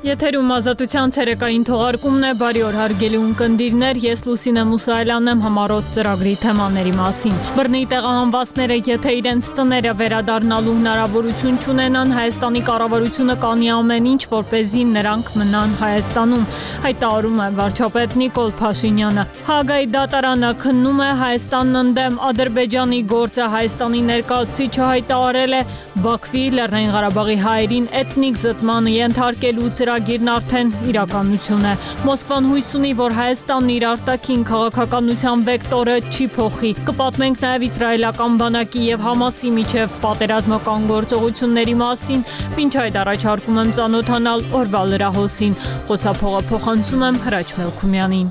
Եթերում ազատության ցերեկային թողարկումն է, բարի օր հարգելի ունկնդիրներ, ես Լուսինե Մուսայելյանն եմ համառոտ ծրագրի թեմաների մասին։ Բռնի տեղահանվածները, եթե իրենց տները վերադառնալու հնարավորություն չունենան, Հայաստանի կառավարությունը կանի ամեն ինչ, որպեսզի նրանք մնան Հայաստանում, հայտարարում է վարչապետ Նիկոլ Փաշինյանը։ Հաագայի դատարանը քննում է Հայաստանն ընդդեմ Ադրբեջանի գործը, Հայաստանի ներկայացուցիչը հայտարարել է Բաքվի Լեռնային Ղարաբաղի հայերին էթնիկ զտմանը ենթարկելու ծրագիրն արդեն իրականություն է։ Մոսկվան հույս ունի, որ Հայաստանն իր արտաքին քաղաքականության վեկտորը չի փոխի։ Կպատմենք նաև իսրայելական բանակի եւ Համասի միջև պատերազմական գործողությունների մասին, մինչ այդ առաջարկում եմ ծանոթանալ օրվա լրահոսին։ Խոսափողը փոխանցում եմ Հրաչ Մելքումյանին։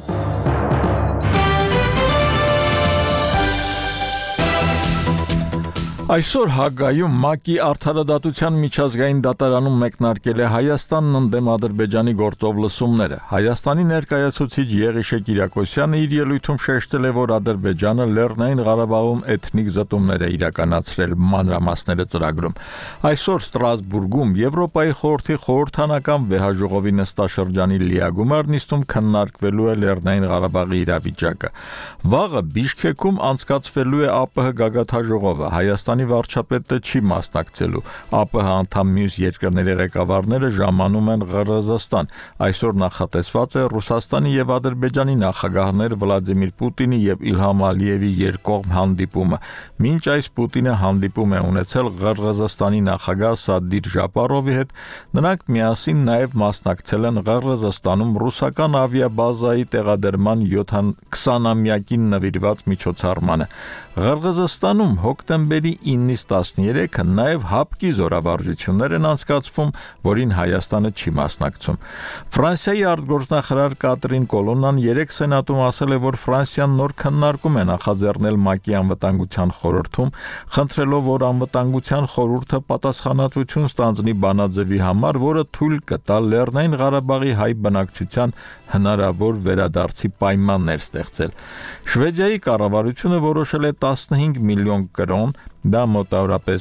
Այսօր Հաագայում ՄԱԿ-ի Արդարադատության միջազգային դատարանում մեկնարկել է Հայաստանն ընդդեմ Ադրբեջանի գործով լսումները։ Հայաստանի ներկայացուցիչ Եղիշե Կիրակոսյանը իր ելույթում շեշտել է, որ Ադրբեջանը Լեռնային Ղարաբաղում էթնիկ զտումներ է իրականացրել, մանրամասները ծրագրում։ Այսօր Ստրասբուրգում Եվրոպայի խորհրդի խորհրդանական վեհաժողովի նստաշրջանի լիագումար նիստում քննարկվելու է Լեռնային Ղարաբաղի իրավիճակը։ Վաղը Բիշքեքում անցկացվելու է ԱՊՀ գագաթնաժողովը։ Հայաստանի վարչապետը չի մասնակցելու։ ԱՊՀ անդամ մյուս երկրների ղեկավարները ժամանում են Ղրղզստան։ Այսօր նախատեսված է Ռուսաստանի եւ Ադրբեջանի նախագահներ Վլադիմիր Պուտինի եւ Իլհամ Ալիևի երկկողմ հանդիպումը։ Մինչ այս Պուտինը հանդիպում է ունեցել Ղրղզստանի նախագահ Սադիր Ժապարովի հետ, նրանք միասին նաեւ մասնակցել են Ղրղզստանում ռուսական ավիաբազայի տեղադրման 20-ամյակին նվիրված միջոցառմանը։ Ղրղզստանում հոկտեմբերի 9-ից 13-ը նաև հապկի զորավարժություններ են անցկացվում, որին Հայաստանը չի մասնակցում։ Ֆրանսիայի արտգործնախարար Կատրին Կոլոննան 3 սենատում ասել է, որ Ֆրանսիան նոր քննարկում է նախաձեռնել ՄԱԿ-ի անվտանգության խորհրդում, խնդրելով, որ անվտանգության խորհուրդը պատասխանատվություն ստանձնի բանաձևի համար, որը թույլ կտա Լեռնային Ղարաբաղի հայ բնակչության հնարավոր վերադարձի պայմաններ ստեղծել։ Շվեդիայի կառավարությունը որոշել է 15 միլիոն կրոն, դա մոտավորապես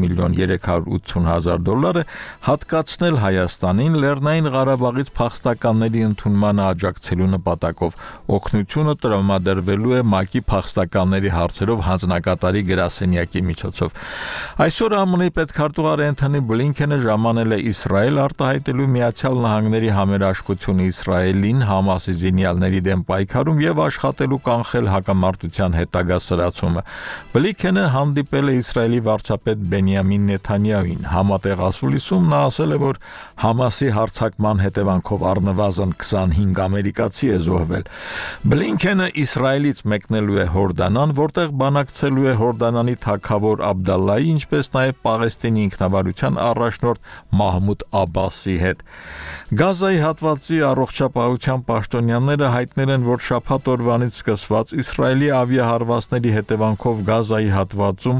$1,380,000 հատկացնել Հայաստանին Լեռնային Ղարաբաղից փախստականների ընդունմանը աջակցելու նպատակով։ Օգնությունը տրամադրվելու է ՄԱԿ-ի փախստականների հարցերով հանձնակատարի գրասենյակի միջոցով։ Այսօր ԱՄՆ-ի պետքարտուղար Էնթոնի Բլինքենը ժամանել է Իսրայել արտահայտելու Միացյալ Նահանգների համերաշխությունը Իսրայելին Համասի զինյալների դեմ պայքարում եւ աշխատելու կանխել հակամարտության հետագա սրացումը։ Բլինքենը հանդիպել է Իսրայելի վարչապետ Բենյամին Նեթանյահուին։ Համատեղ ասուլիսում նա ասել է, որ Համասի հարձակման հետևանքով առնվազն 25 ամերիկացի է զոհվել։ Բլինքենը Իսրայելից մեկնելու է Հորդանան, որտեղ բանակցելու է Հորդանանի թագավոր Աբդալլայի, ինչպես նաև Պաղեստինի ինքնավարության առաջնորդ Մահմուդ Աբբասի հետ։ Գազայի հատվածի առողջապահության պաշտոնյաները հայտնել են, որ շաբաթ օրվանից սկսված Իսրայելի ավիահարվածների հետևանքով Գազայի հատվածում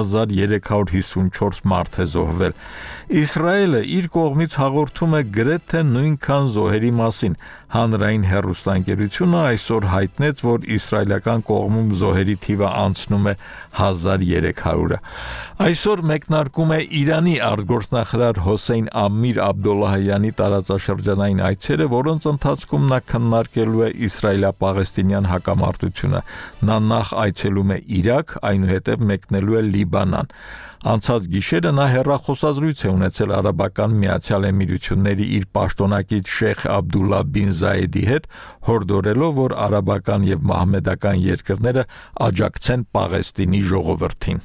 1354 մարդ է զոհվել։ Իսրայելը իր կողմից հաղորդում է գրեթե նույնքան զոհերի մասին։ Հանրային հեռուստաընկերությունը այսօր հայտնեց, որ իսրայելական կողմում զոհերի թիվը անցնում է 1300-ը։ Այսօր մեկնարկում է Իրանի արտգործնախարար Հոսեյն Ամիր Աբդոլլահյանի տարածաշրջանային այցերը, որոնց ընթացքում նա քննարկելու է իսրայելա-պաղեստինյան հակամարտությունը։ Նա նախ այցելում է Իրաք, այնուհետև մեկնելու է Լիբանան։ Անցած գիշերը նա հեռախոսազրույց է ունեցել Արաբական Միացյալ Էմիրությունների իր պաշտոնակից Շեյխ Աբդուլլա բին Զայեդի հետ, հորդորելով, որ արաբական եւ մահմեդական երկրները աջակցեն Պաղեստինի ժողովրդին։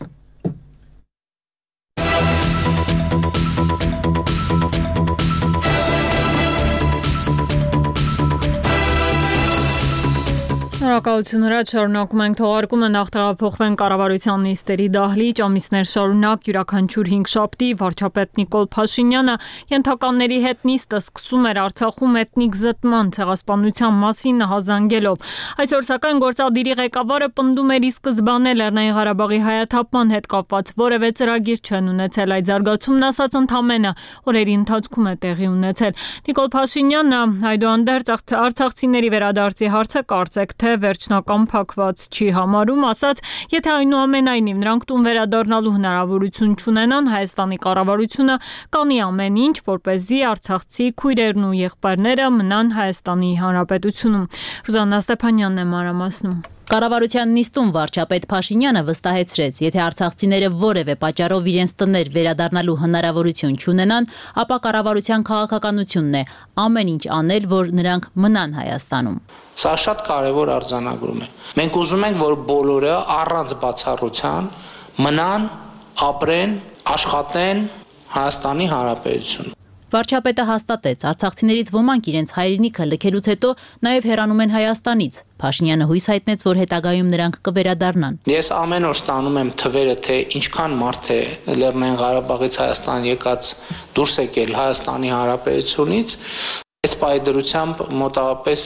Շնորհակալություն Հրաչ, շարունակում ենք թողարկումը, նախ տեղափոխվենք կառավարության նիստերի դահլիճ, ամիսներ շարունակ յուրաքանչյուր 5 շաբթի վարչապետ Նիկոլ Փաշինյանը ենթականների հետ նիստը սկսում էր Արցախում էթնիկ զտման ցեղասպանության մասին հազանգելով։ Այսօր սակայն գործադիրի ղեկավարը պնդում էր ի սկզբանե Լեռնային Ղարաբաղի հայաթափման հետ կապված որևէ ծրագիր չեն ունեցել, այդ զարգացումն ասած ընդամենը օրերի ընթացքում է տեղի ունեցել։ Նիկոլ Փաշինյանը այդուհանդերձ արցախցիների վերադարձի հարցը կարծեք թե վերջնական փակված չի համարում, ասաց, եթե այնուամենայնիվ նրանք տուն վերադառնալու հնարավորություն չունենան, Հայաստանի կառավարությունը կանի ամեն ինչ, որպեսզի արցախցի քույրերն ու եղբայրները մնան Հայաստանի Հանրապետությունում։ Ռուզաննա Ստեփանյանն է մանրամասնում։ Կառավարության նիստում վարչապետ Փաշինյանը վստահեցրեց, եթե արցախցիները որևէ պատճառով իրենց տներ վերադառնալու հնարավորություն չունենան, ապա կառավարության քաղաքականությունն է ամեն ինչ անել, որ նրանք մնան Հայաստանում։ Սա շատ կարևոր արձանագրում է։ Մենք ուզում ենք, որ բոլորը առանց բացառության մնան, ապրեն, աշխատեն Հայաստանի Հանրապետությունում։ Վարչապետը հաստատեց, արցախցիներից ոմանք իրենց հայրենիքը լքելուց հետո նաև հեռանում են Հայաստանից։ Փաշինյանը հույս հայտնեց, որ հետագայում նրանք կվերադառնան։ Ես ամեն օր ստանում եմ թվերը, թե ինչքան մարդ է Լեռնային Ղարաբաղից Հայաստան եկած դուրս եկել Հայաստանի Հանրապետությունից։ Այս պայդրությամբ մոտավորապես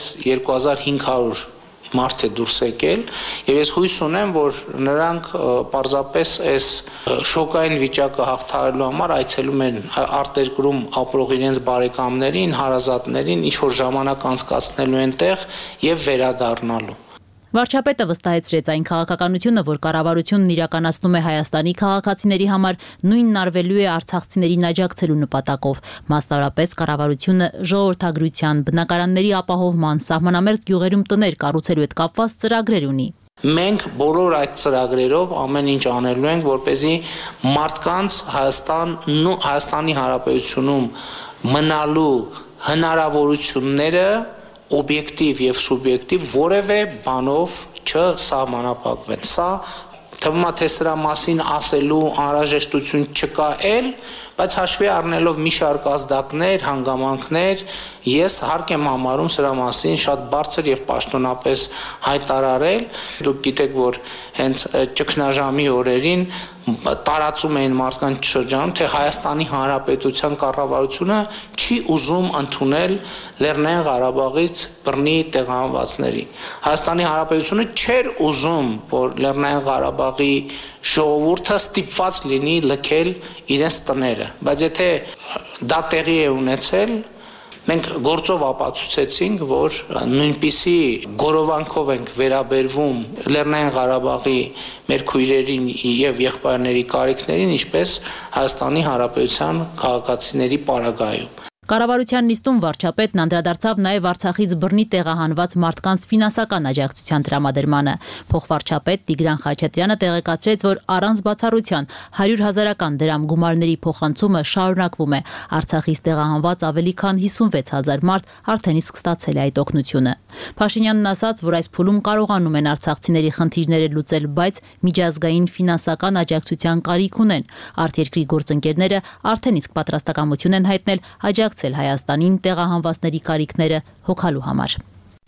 2500 մարդ է դուրս եկել եւ ես հույս ունեմ, որ նրանք պարզապես այս շոկային վիճակը հաղթահարելու համար այցելում են արտերկրում ապրող իրենց բարեկամներին, հարազատներին, ինչ որ ժամանակ անցկացնելու են տեղ եւ վերադառնալու։ Վարչապետը վստահեցրեց այն քաղաքականությունը, որ կառավարությունն իրականացնում է Հայաստանի քաղաքացիների համար, նույնն արվելու է արցախցիներին աջակցելու նպատակով։ Մասնավորապես կառավարությունը ժողովրդագրության, բնակարանների ապահովման, սահմանամերձ գյուղերում տներ կառուցելու հետ կապված ծրագրեր ունի։ Մենք բոլոր այդ ծրագրերով ամեն ինչ անելու ենք, որպեսզի մարդկանց Հայաստանի Հանրապետությունում մնալու հնարավորությունները օբյեկտիվ եւ սուբյեկտիվ որևէ բանով չսահմանափակվեն։ Սա թվում է, թե սրա մասին ասելու անհրաժեշտություն չկա էլ, բայց հաշվի առնելով մի շարք ազդակներ, հանգամանքներ, ես հարկ եմ համարում սրա մասին շատ բարձր եւ պաշտոնապես հայտարարել։ Դուք գիտեք, որ հենց ճգնաժամի օրերին տարածում էին մարդկանց շրջանում, թե Հայաստանի Հանրապետության կառավարությունը չի ուզում ընդունել Լեռնային Ղարաբաղից բռնի տեղահանվածներին։ Հայաստանի Հանրապետությունը չէր ուզում, որ Լեռնային Ղարաբաղի ժողովուրդը ստիպված լինի լքել իրենց տները, բայց եթե դա տեղի է ունեցել, մենք գործով ապացուցեցինք, որ նույնպիսի գորովանքով ենք վերաբերվում Լեռնային Ղարաբաղի մեր քույրերին եւ եղբայրների կարիքներին, ինչպես Հայաստանի Հանրապետության քաղաքացիների պարագայում։ Կառավարության նիստում վարչապետն անդրադարձավ նաև Արցախից բռնի տեղահանված մարդկանց ֆինանսական աջակցության տրամադրմանը։ Փոխվարչապետ Տիգրան Խաչատրյանը տեղեկացրեց, որ առանց բացառության 100,000 դրամ գումարների փոխանցումը շարունակվում է։ Արցախից տեղահանված ավելի քան 56,000 մարդ արդեն իսկ ստացել է այդ օգնությունը։ Փաշինյանն ասաց, որ այս փուլում կարողանում են արցախցիների խնդիրները լուծել, բայց միջազգային ֆինանսական աջակցության կարիք ունեն։ Արտերկրի գործընկերները արդեն իսկ պատրաստակամություն են հայտնել աջակցել Հայաստանին տեղահանվածների կարիքները հոգալու համար։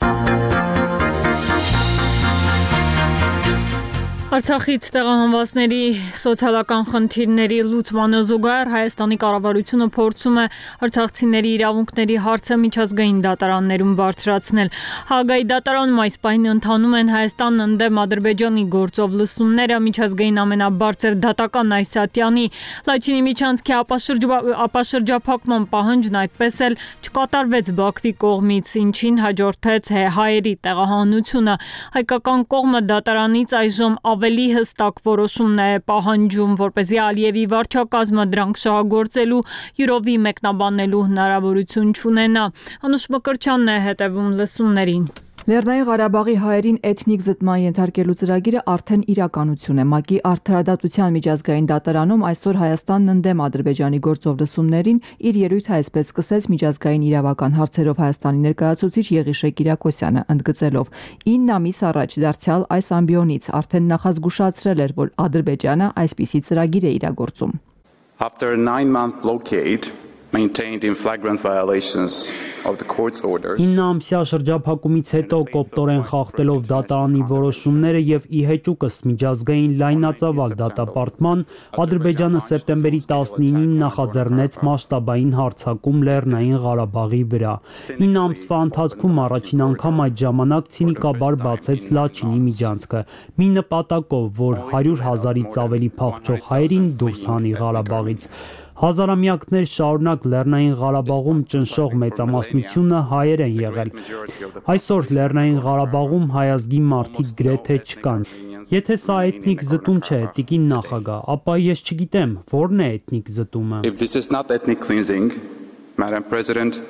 Արցախից տեղահանվածների սոցիալական խնդիրների լուծմանը զուգահեռ Հայաստանի կառավարությունը փորձում է արցախցիների իրավունքների հարցը միջազգային դատարաններում բարձրացնել։ Հաագայի դատարանում այս պահին ընթանում են Հայաստանն ընդդեմ Ադրբեջանի գործով լսումները միջազգային ամենաբարձր դատական Այսատյանի Լաչինի միջանցքի ապաշրջափակման պահանջն այդպես էլ չկատարվեց Բաքվի կողմից, ինչին հաջորդեց հայերի տեղահանությունը։ Հայկական կողմը դատարանից այժմ ավելի հստակ որոշումն է պահանջում, որպեսզի Ալիևի վարչակազմը դրանք շահագործելու յուրովի մեկնաբանելու հնարավորություն չունենա։ Անուշ Մկրտչյանն է հետևում լսումներին։ Լեռնային Ղարաբաղի հայերին էթնիկ զտման ենթարկելու ծրագիրը արդեն իրականություն է։ ՄԱԿ-ի Արդարադատության միջազգային դատարանում այսօր Հայաստանն ընդդեմ Ադրբեջանի գործով լսումներին իր ելույթը այսպես սկսեց միջազգային իրավական հարցերով Հայաստանի ներկայացուցիչ Եղիշե Կիրակոսյանը, ընդգծելով 9 ամիս առաջ դարձյալ այս ամբիոնից արդեն նախազգուշացրել էր, որ Ադրբեջանը այսպիսի ծրագիր է իրագործում։ After a 9-month blockade maintained in flagrant violations of the court's orders. 9 ամսյա շրջափակումից հետո կոպտորեն խախտելով դատարանի որոշումները եւ ի հեճուկս միջազգային լայնածավալ դատապարտման, Ադրբեջանը սեպտեմբերի 19-ին նախաձեռնեց մասշտաբային հարձակում Լեռնային Ղարաբաղի վրա։ 9 ամսվա ընթացքում առաջին անգամ այդ ժամանակ ցինիկաբար բացեց Լաչինի միջանցքը, մի նպատակով, որ 100,000-ից ավելի փախչող հայերին դուրս հանի Ղարաբաղից։ Հազարամյակներ շարունակ Լեռնային Ղարաբաղում ճնշող մեծամասնությունը հայեր են եղել։ Այսօր Լեռնային Ղարաբաղում հայազգի մարդիկ գրեթե չկան։ Եթե սա էթնիկ զտում չէ, տիկին նախագահ, ապա ես չգիտեմ, որն է էթնիկ զտումը։ If this is not ethnic cleansing, Madam President,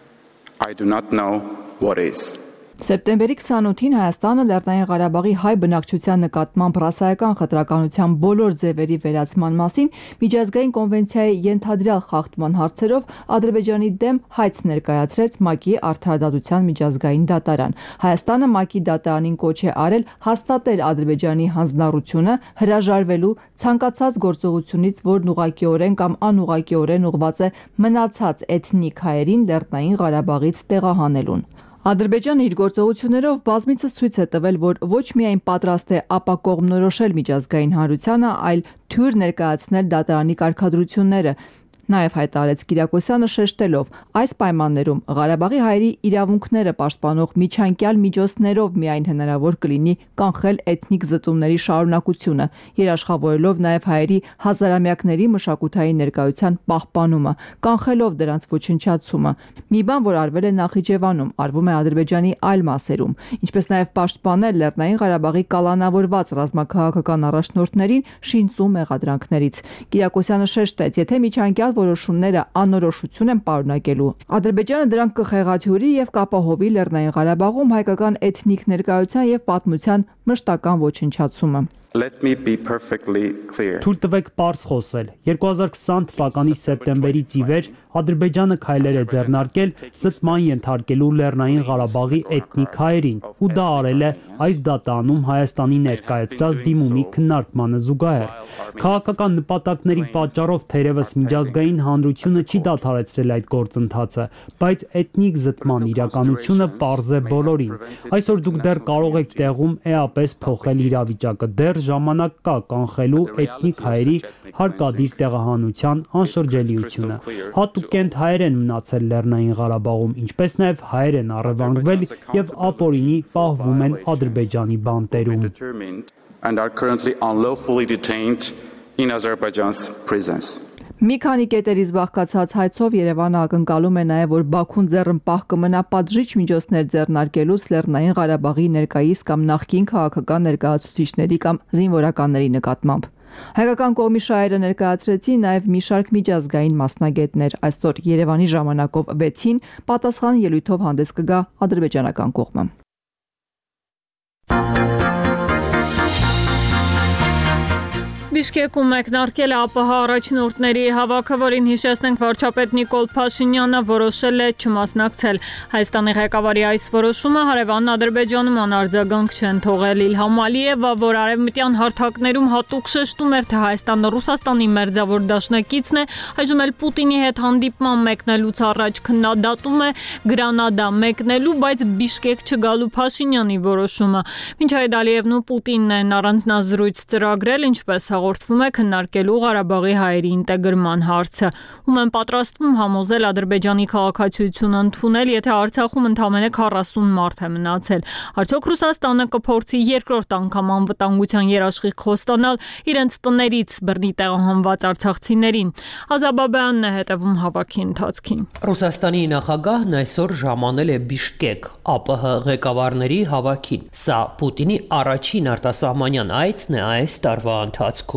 I do not know what is. Սեպտեմբերի 28-ին Հայաստանը Լեռնային Ղարաբաղի հայ բնակչության նկատմամբ ռասայական խտրականության բոլոր ձևերի վերացման մասին միջազգային կոնվենցիայի ենթադրյալ խախտման հարցերով Ադրբեջանի դեմ հայց ներկայացրեց ՄԱԿ-ի Արդարադատության միջազգային դատարան։ Հայաստանը ՄԱԿ-ի դատարանին կոչ է արել հաստատել Ադրբեջանի հանձնառությունը հրաժարվելու ցանկացած գործողությունից, որն ուղղակիորեն կամ անուղղակիորեն ուղղված է մնացած էթնիկ հայերին Լեռնային Ղարաբաղից տեղահանելուն։ Ադրբեջանը իր գործողություններով բազմիցս ցույց է տվել, որ ոչ միայն պատրաստ է ապակողմնորոշել միջազգային հանրությանը, այլ թյուր ներկայացնել դատարանի կարգադրությունները։ Նաև հայտարարեց Կիրակոսյանը շեշտելով. այս պայմաններում Ղարաբաղի հայերի իրավունքները պաշտպանող միջանկյալ միջոցներով միայն հնարավոր կլինի կանխել էթնիկ զտումների շարունակությունը, երաշխավորելով նաև հայերի հազարամյակների մշակութային ներկայության պահպանումը, կանխելով դրանց ոչնչացումը։ Մի բան, որ արվել է Նախիջևանում, արվում է Ադրբեջանի այլ մասերում, ինչպես նաև պաշտպանել Լեռնային Ղարաբաղի կալանավորված ռազմաքաղաքական առաջնորդներին շինծու մեղադրանքներից։ Կիրակոսյանը շեշտեց, եթե միջանկյալ որոշումները անորոշություն են պարունակելու, Ադրբեջանը դրանք կխեղաթյուրի եւ կապահովի Լեռնային Ղարաբաղում հայկական էթնիկ ներկայության եւ պատմության մշտական ոչնչացումը։ Let me be perfectly clear. Թույլ տվեք պարզ խոսել։ 2020 թվականի սեպտեմբերից ի վեր Ադրբեջանը քայլեր է ձեռնարկել զտման ենթարկելու Լեռնային Ղարաբաղի էթնիկ հայերին, ու դա արել է այս դատարանում Հայաստանի ներկայացրած դիմումի քննարկմանը զուգահեռ։ Քաղաքական նպատակների պատճառով թերևս միջազգային հանրությունը չի դադարեցրել այդ գործընթացը, բայց էթնիկ զտման իրականությունը պարզ է բոլորին։ Այսօր դուք դեռ կարող եք տեղում էապես փոխել իրավիճակը, դեռ ժամանակ կա կանխելու էթնիկ հայերի հարկադիր տեղահանության անշրջելիությունը։ Հատուկենտ հայեր են մնացել Լեռնային Ղարաբաղում, ինչպես նաև հայեր են առևանգվել եւ ապօրինի պահվում են Ադրբեջանի բանտերում։ And are currently unlawfully detained in Azerbaijan's prisons. Մի քանի կետերից բաղկացած հայցով Երևանը ակնկալում է նաև, որ Բաքուն ձեռնպահ կմնա պատժիչ միջոցներ ձեռնարկելուց Լեռնային Ղարաբաղի ներկայիս կամ նախկին քաղաքական ներկայացուցիչների կամ զինվորականների նկատմամբ։ Հայկական կողմի շահերը ներկայացրեցին նաև մի շարք միջազգային մասնագետներ։ Այսօր Երևանի ժամանակով 6-ին պատասխան ելույթով հանդես կգա ադրբեջանական կողմը։ Բիշկեկում մեկնարկել է ԱՊՀ առաջնորդների հավաքը, որին հիշեցնենք վարչապետ Նիկոլ Փաշինյանը որոշել է չմասնակցել։ Հայաստանի ղեկավարի այս որոշումը հարևան Ադրբեջանում անարձագանք չեն թողել։ Իլհամ Ալիևը, որ արևմտյան հարթակներում հատուկ շեշտում էր, թե Հայաստանը Ռուսաստանի մերձավոր դաշնակիցն է, այժմ էլ Պուտինի հետ հանդիպման մեկնելուց առաջ քննադատում է Գրանադա մեկնելու, բայց Բիշկեք չգալու Փաշինյանի որոշումը։ Մինչ այդ Ալիևն ու Պուտինն են առանձնազրույց ծրագրել, ինչպես հաղորդվում է քննարկելու Ղարաբաղի հայերի ինտեգրման հարցը, ում են պատրաստվում համոզել Ադրբեջանի քաղաքացիությունը ընդունել, եթե Արցախում ընդամենը 40 մարդ է մնացել։ Արդյոք Ռուսաստանը կփորձի երկրորդ անգամ անվտանգության երաշխիք խոստանալ իրենց տներից բռնի տեղահանված արցախցիներին։ Ազաբաբյանն է հետևում հավաքի ընթացքին։ Ռուսաստանի նախագահն այսօր ժամանել է Բիշկեք ԱՊՀ ղեկավարների հավաքին։ Սա Պուտինի առաջին արտասահմանյան այցն է այս տարվա ընթացքում։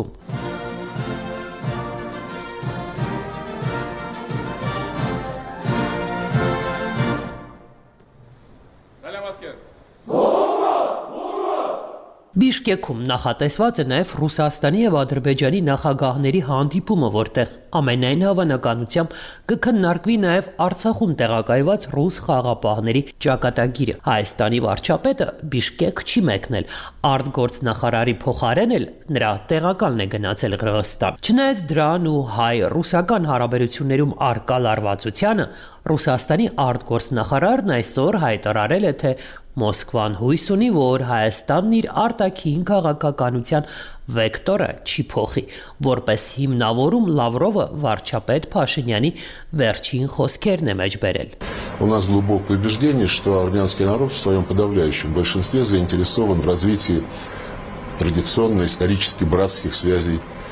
Բիշկեքում նախատեսված է նաև Ռուսաստանի եւ Ադրբեջանի նախագահների հանդիպումը, որտեղ ամենայն հավանականությամբ կքննարկվի նաև Արցախում տեղակայված ռուս խաղաղապահների ճակատագիրը։ Հայաստանի վարչապետը Բիշկեք չի մեկնել, արտգործնախարարի փոխարեն էլ նրա տեղակալն է գնացել Qırğızstan։ Չնայած դրան ու հայ-ռուսական հարաբերություններում արկա լարվածությանը, Ռուսաստանի արտգործնախարարն այսօր հայտարարել է, թե Մոսկվան հույս ունի, որ Հայաստանն իր արտաքին քաղաքականության վեկտորը չի փոխի, որպես հիմնավորում Լավրովը վարչապետ Փաշինյանի վերջին խոսքերն է մեջբերել։ У нас глубокое убеждение, что армянский народ в своем подавляющем большинстве заинтересован в развитии традиционно исторически братских связей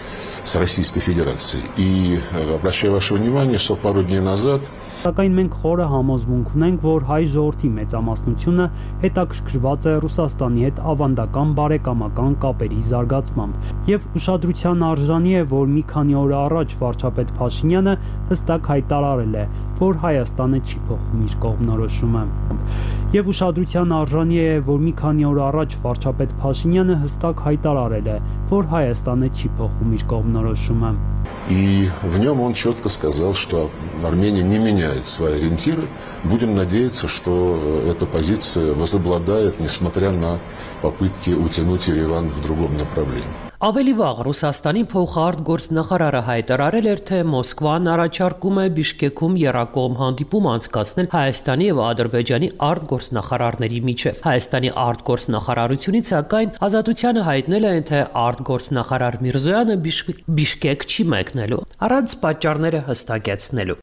с Российской Федерацией. И обращаю ваше внимание, что пару дней назад Սակայն մենք խորը համոզմունք ունենք, որ հայ ժողովրդի մեծամասնությունը հետաքրքրված է Ռուսաստանի հետ ավանդական բարեկամական կապերի զարգացմամբ։ Եվ ուշադրության արժանի է, որ մի քանի օր առաջ վարչապետ Փաշինյանը հստակ հայտարարել է, որ Հայաստանը չի փոխում իր կողմնորոշումը։ Եվ уշադրության արժանի է, որ մի քանի օր առաջ վարչապետ Փաշինյանը հստակ հայտարարել է, որ Հայաստանը չի փոխում իր կողմնորոշումը։ И в нем он четко сказал, что Армения не меняет свои ориентиры. Будем надеяться, что эта позиция возобладает, несмотря на попытки утянуть Ереван в другом направлении. Ավելի վաղ Ռուսաստանի փոխարտգործնախարարը հայտարարել էր, թե Մոսկվան առաջարկում է Բիշկեքում եռակողմ հանդիպում անցկացնել Հայաստանի եւ Ադրբեջանի արտգործնախարարների միջև։ Հայաստանի արտգործնախարարությունից սակայն Ազատությանը հայտնել են, թե արտգործնախարար Միրզոյանը Բիշկեք չի մեկնելու, առանց պատճառները հստակեցնելու։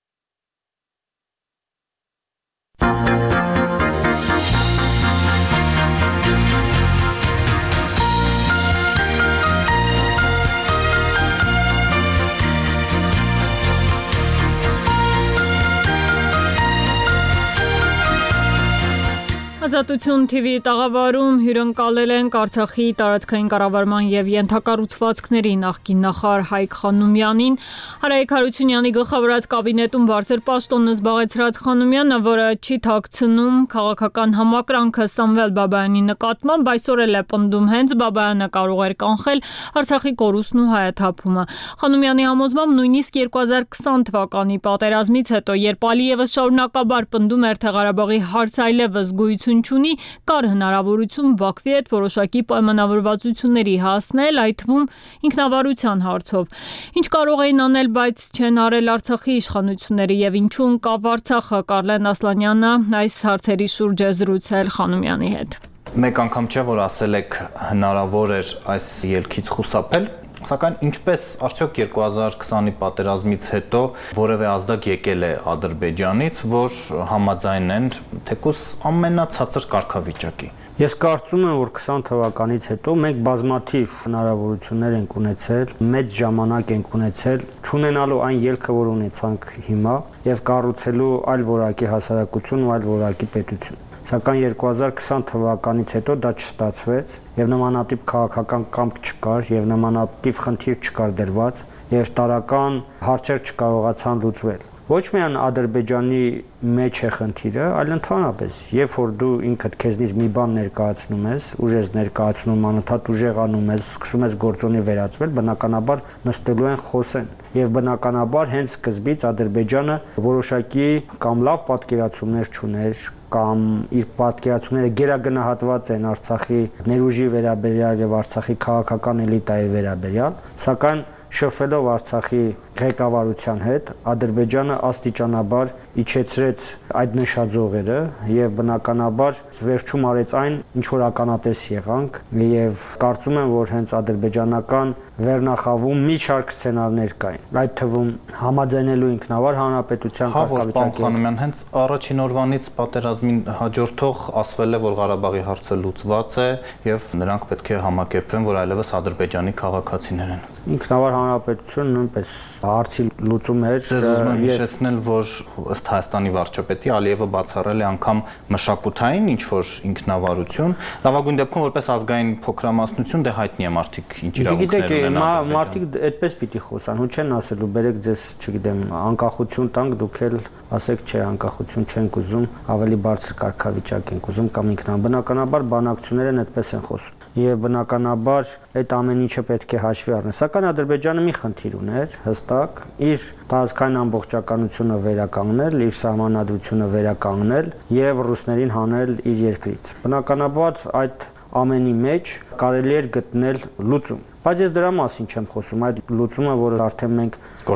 Ազատություն TV տաղավարում հյուրընկալել ենք Արցախի տարածքային կառավարման եւ ենթակառուցվածքների նախկին նախարար Հայկ Խանոմյանին, Հարայիկ Հարությունյանի գլխավորած կաբինետում բարձր պաշտոն զբաղեցրած Խանոմյանը, որը չի թաքցնում քաղաքական համակրանքը Սամվել Բաբայանի նկատմամբ, այսօր էլ է պնդում հենց Բաբայանը կարող էր կանխել Արցախի կորուստն ու հայաթափումը։ Խանոմյանի համոզմամբ նույնիսկ 2020 թվականի պատերազմից հետո, երբ Ալիևը շարունակաբար պնդում էր, թե Ղարաբաղի հարց այլևս գոյություն չունի, կար հնարավորություն Բաքվի հետ որոշակի պայմանավորվածությունների հասնել, այդ թվում ինքնավարության հարցով։ Ինչ կարող էին անել, բայց չեն արել Արցախի իշխանությունները եւ ինչու ընկավ Արցախը, Կարլեն Ասլանյանը այս հարցերի շուրջ է զրուցել Խանոմյանի հետ։ Մեկ անգամ չէ, որ ասել եք հնարավոր էր այս ելքից խուսափել, սակայն ինչպես արդյոք 2020-ի պատերազմից հետո որևէ ազդակ եկել է Ադրբեջանից, որ համաձայնեն թեկուզ ամենացածր կարգավիճակի։ Ես կարծում եմ, որ 20 թվականից հետո մենք բազմաթիվ հնարավորություններ ենք ունեցել, մեծ ժամանակ ենք ունեցել, չունենալու այն ելքը, որ ունեցանք հիմա, եւ կառուցելու այլ որակի հասարակություն ու այլ որակի պետություն։ Սակայն 2020 թվականից հետո դա չստացվեց եւ նմանատիպ քաղաքական կամք չկար եւ նմանատիպ խնդիր չկար դրված եւ տարական հարցեր չկարողացան լուծվել։ Ոչ միայն Ադրբեջանի մեջ է խնդիրը, այլ ընդհանրապես, երբ որ դու ինքդ քեզնից մի բան ներկայացնում ես, ուժ ես ներկայացնում, անընդհատ ուժեղանում ես, սկսում ես գործոնի վերածվել, բնականաբար նստելու են խոսեն։ Եվ բնականաբար հենց սկզբից Ադրբեջանը որոշակի կամ լավ պատկերացումներ չուներ, կամ իր պատկերացումները գերագնահատված են Արցախի ներուժի վերաբերյալ եւ Արցախի քաղաքական էլիտայի վերաբերյալ, սակայն շփվելով Արցախի ղեկավարության հետ, Ադրբեջանը աստիճանաբար իջեցրեց այդ նշաձողերը եւ բնականաբար վերջում արեց այն, ինչ որ ականատես եղանք եւ կարծում եմ, որ հենց ադրբեջանական վերնախավում մի շարք սցենարներ կային։ Այդ թվում համաձայնելու ինքնավար հանրապետության կարգավիճակի Խանոմյան հենց առաջին օրվանից պատերազմին հաջորդող ասվել է, որ Ղարաբաղի հարցը լուծված է եւ նրանք պետք է համակերպվեն, որ այլևս Ադրբեջանի քաղաքացիներ են։ Ինքնավար հանրապետությունը նույնպես հարցի լուծում էր եւ հիշեցնել, որ ըստ Հայաստանի վարչապետի Ալիևը բացառել է անգամ մշակութային ինչ որ ինքնավարություն, լավագույն դեպքում որպես ազգային փոքրամասնություն դե հայտնի է մարդիկ ինչ իրավունքներ ունեն։ Մարդիկ այդպես պիտի խոսան, ու չեն ասելու բերեք ձեզ, չգիտեմ, անկախություն տանք, դուք էլ ասեք չէ, անկախություն չենք ուզում, ավելի բարձր կարգավիճակ ենք ուզում կամ ինքնաբնականաբար բանակցությունները այդպես են խոսում։ Եվ բնականաբար այդ ամեն ինչը պետք է հաշվի առնել։ Սակայն Ադրբեջանը մի խնդիր ուներ, հստակ, իր տարածքային ամբողջականությունը վերականգնել, իր սահմանադրությունը վերականգնել եւ ռուսներին հանել իր երկրից։ Բնականաբար այդ ամենի մեջ կարելի էր գտնել լուծում։ Բայց ես դրա մասին չեմ խոսում, այդ լուծումը, որը արդեն մենք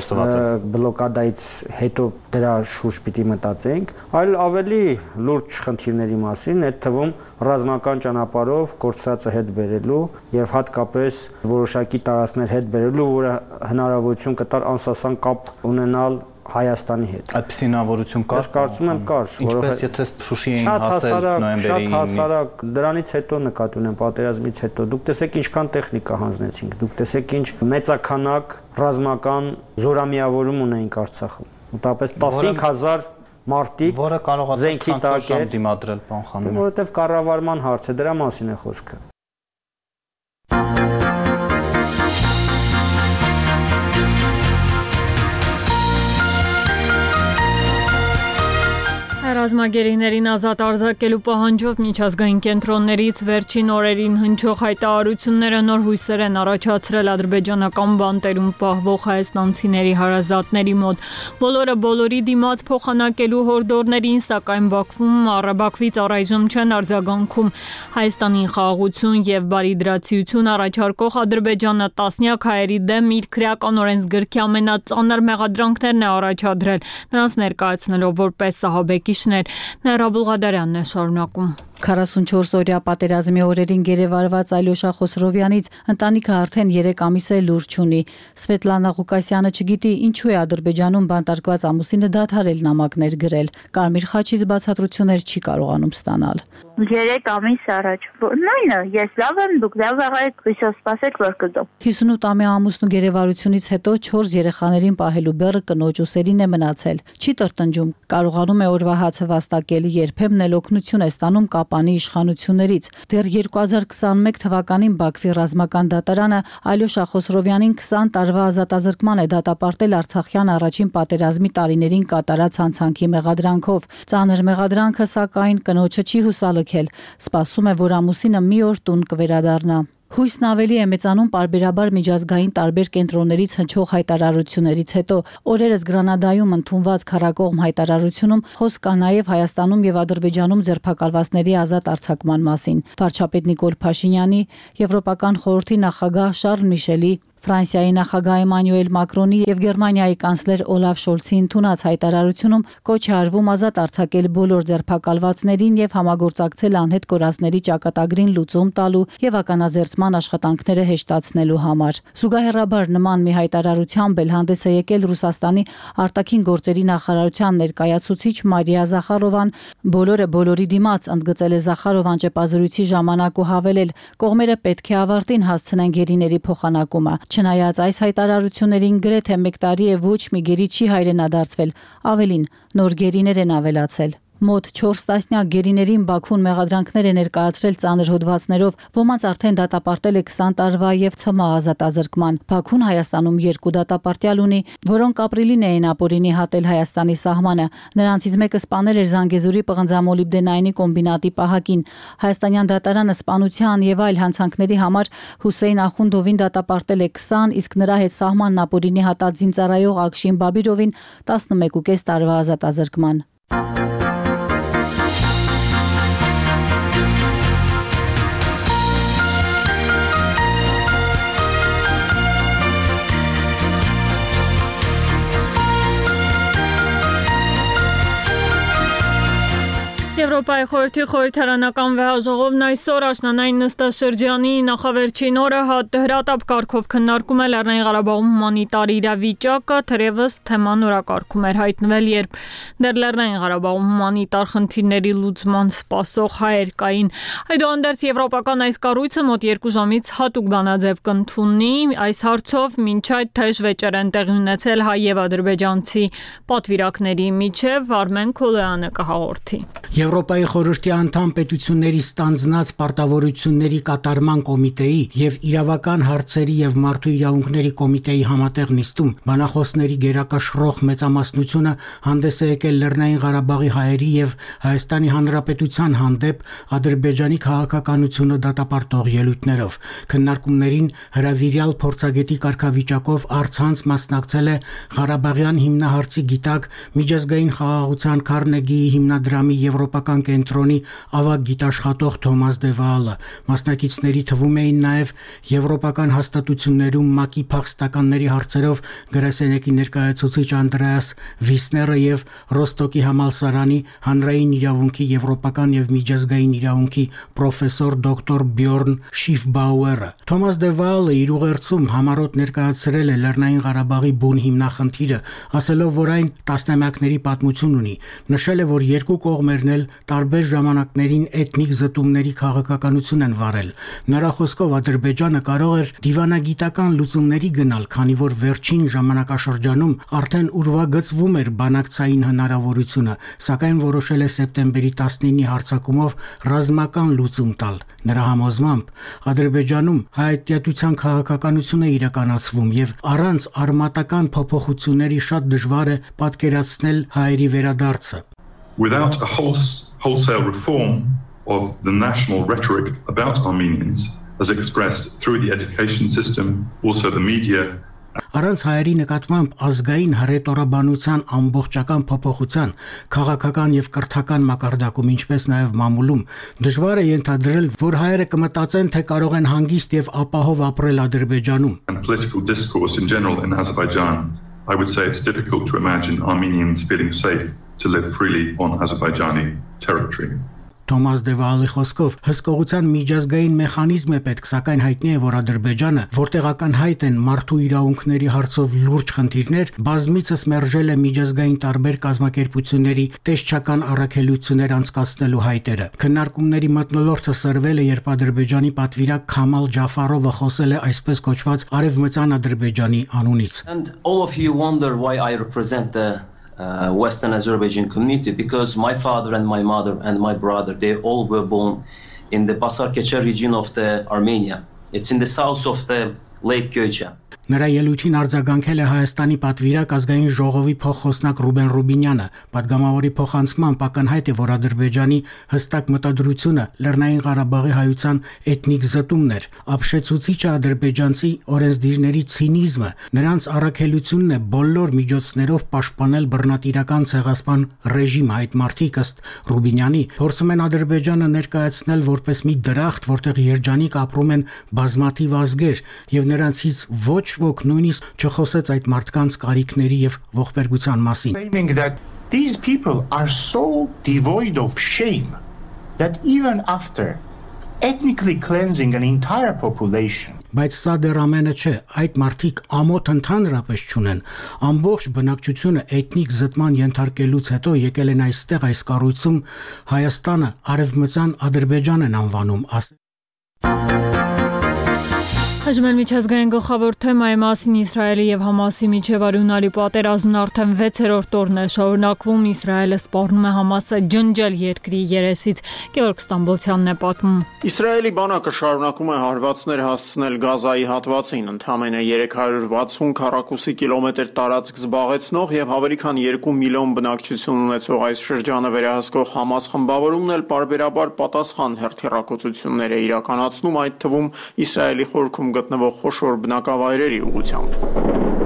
բլոկադայից հետո դրա շուրջ պիտի մտածենք, այլ ավելի լուրջ խնդիրների մասին, այդ թվում ռազմական ճանապարհով կորցրածը հետ բերելու եւ հատկապես որոշակի տարածքներ հետ բերելու, որը հնարավորություն կտար անսասան կապ ունենալ Հայաստանի հետ։ Այդպիսի հնարավորություն կար։ Ես կարծում եմ կար, որովհետեւ եթե Շուշի էին հասել նոյեմբերի 9-ին։ Շատ հասարակ, դրանից հետո նկատի ունեմ պատերազմից հետո։ Դուք տեսեք ինչքան տեխնիկա հանձնեցինք, դուք տեսեք ինչ մեծականակ ռազմական զորամիավորում ունեինք Արցախում։ Մոտավորապես 15000 մարտիկ, որը կարող է զենքի տակ է դիմադրել պարոն Խանոյան։ Որովհետև կառավարման հարց է, դրա մասին է խոսքը։ Ռազմագերիներին ազատ արձակելու պահանջով միջազգային կենտրոններից վերջին օրերին հնչող հայտարարությունները նոր հույսեր են առաջացրել ադրբեջանական բանտերում պահվող հայաստանցիների հարազատների մոտ։ Բոլորը բոլորի դիմաց փոխանակելու հորդորներին, սակայն Բաքվից առայժմ չեն արձագանքում։ Հայաստանին խաղաղություն եւ բարիդրացիություն առաջարկող Ադրբեջանը տասնյակ հայերի դեմ իր քրեական օրենսգրքի ամենածանր մեղադրանքներն է առաջադրել, նրանց ներկայացնելով որպես սահաբեկիչներ։ Ներա Բուլղադարյանն է շարունակում։ 44-օրյա պատերազմի օրերին գերեվարված Ալյոշա Խոսրովյանից ընտանիքը արդեն 3 ամիս է լուր չունի։ Սվետլանա Ղուկասյանը չգիտի ինչու է Ադրբեջանում բանտարկված ամուսինը դադարել նամակներ գրել։ Կարմիր խաչից բացատրություններ չի կարողանում ստանալ։ 3 ամիս առաջ։ Նույնը, ես լավ եմ, դուք լավ եղեք, հույսով սպասեք, որ կգամ։ 58-ամյա ամուսնու գերեվարությունից հետո 4 երեխաներին պահելու բեռը կնոջ ուսերին է մնացել։ Չի տրտնջում, կարողանում է օրվա հացը վաստակել, երբեմն էլ օգնություն է ստանում Կապանի իշխանություններից։ Դեռ 2021 թվականին Բաքվի ռազմական դատարանը Ալյոշա Խոսրովյանին 20 տարվա ազատազրկման է դատապարտել Արցախյան առաջին պատերազմի տարիներին կատարած հանցանքի մեղադրանքով։ Ծանր մեղադրանքը, սակայն, կնոջը չի հուսալքել։ Սպասում է, որ ամուսինը մի օր տուն կվերադառնա։ Հույսն ավելի է մեծանում պարբերաբար միջազգային տարբեր կենտրոններից հնչող հայտարարություններից հետո։ Օրերս Գրանադայում ընդունված քառակողմ հայտարարությունում խոսք կա նաև Հայաստանում եւ Ադրբեջանում ձերբակալվածների ազատ արձակման մասին։ Վարչապետ Նիկոլ Փաշինյանի, Եվրոպական խորհրդի նախագահ Շարլ Միշելի, Ֆրանսիայի նախագահ Էմանուել Մակրոնի եւ Գերմանիայի կանցլեր Օլաֆ Շոլցի ընդունած հայտարարությունում կոչ է արվում ազատ արձակել բոլոր ձերբակալվածներին եւ համագործակցել անհետ կորածների ճակատագրին լուծում տալու եւ ականազերծման աշխատանքները հեշտացնելու համար։ Զուգահեռաբար նման մի հայտարարությամբ էլ հանդես է եկել Ռուսաստանի արտաքին գործերի նախարարության ներկայացուցիչ Մարիա Զախարովան։ Բոլորը բոլորի դիմաց, ընդգծել է Զախարովան ճեպազրույցի ժամանակ ու հավելել, կողմերը պետք է ավարտին հասցնեն գերիների փոխանակումը։ Չնայած այս հայտարարություններին գրեթե 1 տարի է ոչ մի գերի չի հայրենադարձվել, ավելին նոր գերիներ են ավելացել։ Մոտ 4 տասնյակ գերիներին Բաքուն մեղադրանքներ է ներկայացրել ծանր հոդվածներով, ոմանց արդեն դատապարտել է 20 տարվա եւ ՑՄ ազատազրկման։ Բաքուն Հայաստանում 2 դատապարտյալ ունի, որոնք ապրիլին էին ապօրինի հատել Հայաստանի սահմանը։ Նրանցից մեկը սպանել էր Զանգեզուրի պղնձամոլիբդենայինի կոմբինատի պահակին։ Հայաստանյան դատարանը սպանության եւ այլ հանցանքների համար Հուսեյն Ախունդովին դատապարտել է 20, իսկ նրա հետ սահմանն ապօրինի հատած զինծառայող Ակշին Բաբիրովին 11.5 տարվա ազատազրկման։ Եվրոպայի խորհրդի խորհրդարանական վեհաժողովն այսօր աշնանային նստաշրջանի նախավերջին օրը հրատապ կարգով քննարկում է Լեռնային Ղարաբաղում հումանիտար իրավիճակը, թերևս թեման օրակարգում էր հայտնվել, երբ դեռ Լեռնային Ղարաբաղում հումանիտար խնդիրների լուծման սպասող հայեր կային։ Այդուհանդերձ եվրոպական այս կառույցը մոտ 2 ժամից հատուկ բանաձև կընդունի այս հարցով, մինչ այդ թեժ վեճեր են տեղի ունեցել հայ եւ ադրբեջանցի պատվիրակների միջև, Արմեն Քոլոյանը կհաղորդի։ Եվրոպայի խորհրդի անդամ պետությունների ստանձնած պարտավորությունների կատարման կոմիտեի եւ իրավական հարցերի եւ մարդու իրավունքների կոմիտեի համատեղ նիստում բանախոսների գերակշռող մեծամասնությունը հանդես է եկել Լեռնային Ղարաբաղի հայերի եւ Հայաստանի Հանրապետության հանդեպ Ադրբեջանի քաղաքականությունը դատապարտող ելույթներով։ Քննարկումներին հրավիրյալ փորձագետի կարգավիճակով առցանց մասնակցել է Ղարաբաղյան հիմնահարցի գիտակ միջազգային խաղաղության Քարնեգիի հիմնադրամի եվրոպական գիտական կենտրոնի ավագ գիտաշխատող Թոմաս Դևալը։ Մասնակիցների թվում էին նաև եվրոպական հաստատություններում ՄԱԿ-ի փախստականների հարցերով գրասենյակի ներկայացուցիչ Անդրեաս Վիսները եւ Ռոստոկի համալսարանի հանրային իրավունքի եվրոպական եւ միջազգային իրավունքի պրոֆեսոր դոկտոր Բյորն Շիֆբաուերը։ Թոմաս Դևալը իր ուղերձում համառոտ ներկայացրել է Լեռնային Ղարաբաղի բուն հիմնախնդիրը, ասելով, որ այն տասնամյակների պատմություն ունի։ Նշել է, որ երկու կողմերն էլ տարբեր ժամանակներին էթնիկ զտումների քաղաքականություն են վարել։ Նրա խոսքով Ադրբեջանը կարող էր դիվանագիտական լուծումների գնալ, քանի որ վերջին ժամանակաշրջանում արդեն ուրվագծվում էր բանակցային հնարավորությունը, սակայն որոշել է սեպտեմբերի 19-ի հարձակումով ռազմական լուծում տալ։ Նրա համոզմամբ Ադրբեջանում հայատյատության քաղաքականություն է իրականացվում եւ առանց արմատական փոփոխությունների շատ դժվար է պատկերացնել հայերի վերադարձը։ Without a wholesale reform of the national rhetoric about Armenians as expressed through the education system, also the media. Առանց հայերի նկատմամբ ազգային հռետորաբանության ամբողջական փոփոխության, քաղաքական եւ կրթական մակարդակում, ինչպես նաեւ մամուլում, դժվար է ենթադրել, որ հայերը կմտածեն, թե կարող են հանգիստ եւ ապահով ապրել Ադրբեջանում։ And political discourse in general in Azerbaijan, I would say it's difficult to imagine Armenians feeling safe to live freely on Azerbaijani territory. Թոմաս Դևալի խոսքով հսկողության միջազգային մեխանիզմ է պետք, սակայն հայտնի է, որ Ադրբեջանը, որտեղ ակնհայտ են մարդու իրավունքների հարցով լուրջ խնդիրներ, բազմիցս մերժել է միջազգային տարբեր կազմակերպությունների տեսչական առաքելություններ անցկացնելու հայտերը։ Քննարկումների մթնոլորտը սրվել է, երբ Ադրբեջանի պատվիրակ Քամալ Ջաֆարովը խոսել է այսպես կոչված Արևմտյան Ադրբեջանի անունից։ And all of you wonder why I represent the Western Azerbaijan community, because my father and my mother and my brother, they all were born in the Basarkecha region of the Armenia. It's in the south of the Lake Gyoja. Նրա ելույթին արձագանքել է Հայաստանի պատվիրակ ազգային ժողովի փոխխոսնակ Ռուբեն Ռուբինյանը։ Պատգամավորի փոխանցմամբ ակնհայտ է, որ Ադրբեջանի հստակ մտադրությունը Լեռնային Ղարաբաղի հայության էթնիկ զտումն էր։ Ապշեցուցիչը ադրբեջանցի օրենսդիրների ցինիզմը, նրանց առաքելությունն է բոլոր միջոցներով պաշտպանել բռնատիրական ցեղասպան ռեժիմը։ Այդ մարդիկ ըստ Ռուբինյանի փորձում են Ադրբեջանը ներկայացնել որպես մի դրախտ, որտեղ երջանիկ ապրում են բազմաթիվ ազգեր, եւ նրանցից ոչ ոք նույնիսկ չխոսեց այդ մարդկանց կարիքների եւ ողբերգության մասին։ Claiming that these people are so devoid of shame that even after ethnically cleansing an entire population. Բայց սա դեռ ամենը չէ, այդ մարդիկ ամոթ ընդհանրապես չունեն։ Ամբողջ բնակչությունը էթնիկ զտման ենթարկելուց հետո եկել են այստեղ այս կառույցում Հայաստանը արևմտյան Ադրբեջան են անվանում։ Հաջմեն միջազգային գլխավոր թեմայի մասին Իսրայելի եւ Համասի միջև արյունալի պատերազմն արդեն 6-րդ օրն է շարունակվում։ Իսրայելը սպառնում է Համասը ջնջել երկրի երեսից։ Գեորգ Ստամբոլցյանն է պատմում։ Իսրայելի բանակը շարունակում է հարվածներ հասցնել Գազայի հատվածին, ընդամենը 360 քառակուսի կիլոմետր տարածք զբաղեցնող եւ ավելի քան 2 միլիոն բնակչություն ունեցող այս շրջանը վերահսկող Համաս խմբավորումն էլ պարբերաբար պատասխան հերթիռակոծություններ է իրականացնում, այդ թվում Իսրայելի խորքում գտնվող խոշոր բնակավայրերի ուղղությամբ։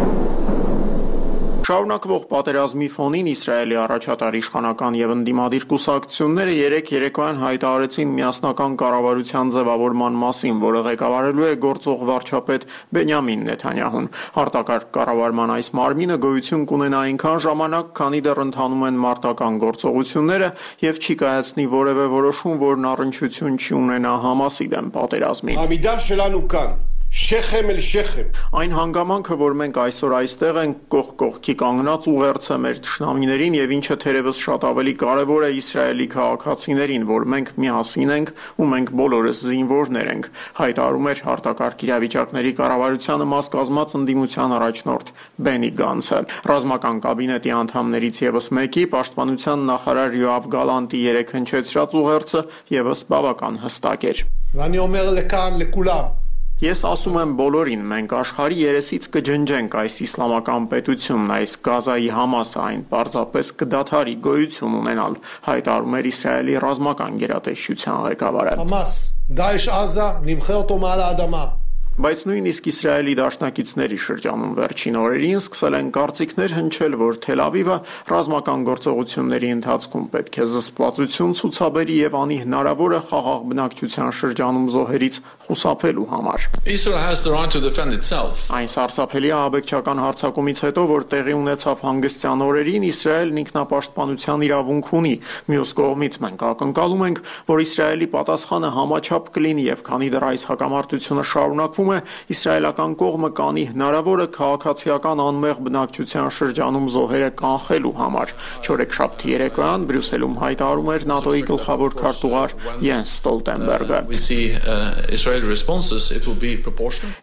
Շարունակվող պատերազմի ֆոնին Իսրայելի առաջատար իշխանական եւ ընդդիմադիր կուսակցությունները երեկոյան հայտարարեցին միասնական կառավարության ձևավորման մասին, որը ղեկավարելու է գործող վարչապետ Բենյամին Նեթանյահուն։ Արտակարգ կառավարման այս մարմինը գոյություն կունենա այնքան ժամանակ, քանի դեռ ընթանում են մարտական գործողությունները եւ չի կայացնի որևէ որոշում, որն առնչություն չի ունենա Համասի դեմ պատերազմին։ Ամիդա շելանու կան Շեխեմ էլ շեխեմ։ Այն հանգամանքը, որ մենք այսօր այստեղ ենք կողք կողքի կանգնած ուղերձը մեր թշնամիներին եւ ինչը թերևս շատ ավելի կարեւոր է Իսրայելի քաղաքացիներին, որ մենք միասին ենք ու մենք բոլորս զինվորներ ենք, հայտարարում էր արտակարգ իրավիճակների կառավարությանը մաս կազմած ընդդիմության առաջնորդ Բենի Գանցը։ Ռազմական կաբինետի անդամներից եւս մեկի պաշտպանության նախարար Յոավ Գալանտի երեկ հնչեցրած ուղերձը եւս բավական հստակ էր։ Վանի օմեր լեկան լեկուլամ Ես ասում եմ բոլորին, մենք աշխարհի երեսից կջնջենք այս իսլամական պետությունն, այս Գազայի Համասը, այն պարզապես կդադարի գոյություն ունենալ, հայտարարում էր Իսրայելի ռազմական գերատեսչության ղեկավարը։ Համաս, Դայեշ Ազա, նիմխե օտո մալ ադամա։ Բայց նույնիսկ Իսրայելի դաշնակիցների շրջանում վերջին օրերին սկսել են կարծիքներ հնչել, որ Թել Ավիվը ռազմական գործողությունների ընթացքում պետք է զսպվածություն ցուցաբերի եւ անի հնարավորը խաղաղ բնակչության շրջանում զոհերից խուսափելու համար։ Israel has the right to defend itself. Այն սարսափելի ահաբեկչական հարձակումից հետո, որ տեղի ունեցավ հանգստյան օրերին, Իսրայելն ինքնապաշտպանության իրավունք ունի։ Մյուս կողմից մենք ակնկալում ենք, որ Իսրայելի պատասխանը համաչափ կլինի եւ քանի դեռ այս հակամարտությունը շարունակվում է, իսրայելական կողմը կանի հնարավորը քաղաքացիական անմեղ բնակչության շրջանում զոհերը կանխելու համար։ Չորեքշաբթի երեկոյան Բրյուսելում հայտարարում էր ՆԱՏՕ-ի գլխավոր քարտուղար Յենս Ստոլտենբերգը։ We see Israeli responses, it will be proportional.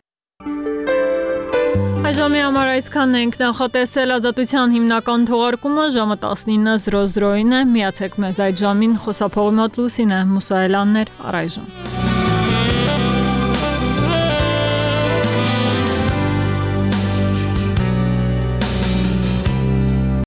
Այժմի համար այսքանն ենք նախատեսել ազատության հիմնական թողարկումը ժամը 19:00-ին է, միացեք մեզ այդ ժամին, խոսափողի մոտ Լուսինե Մուսայելյանն էր, առայժմ։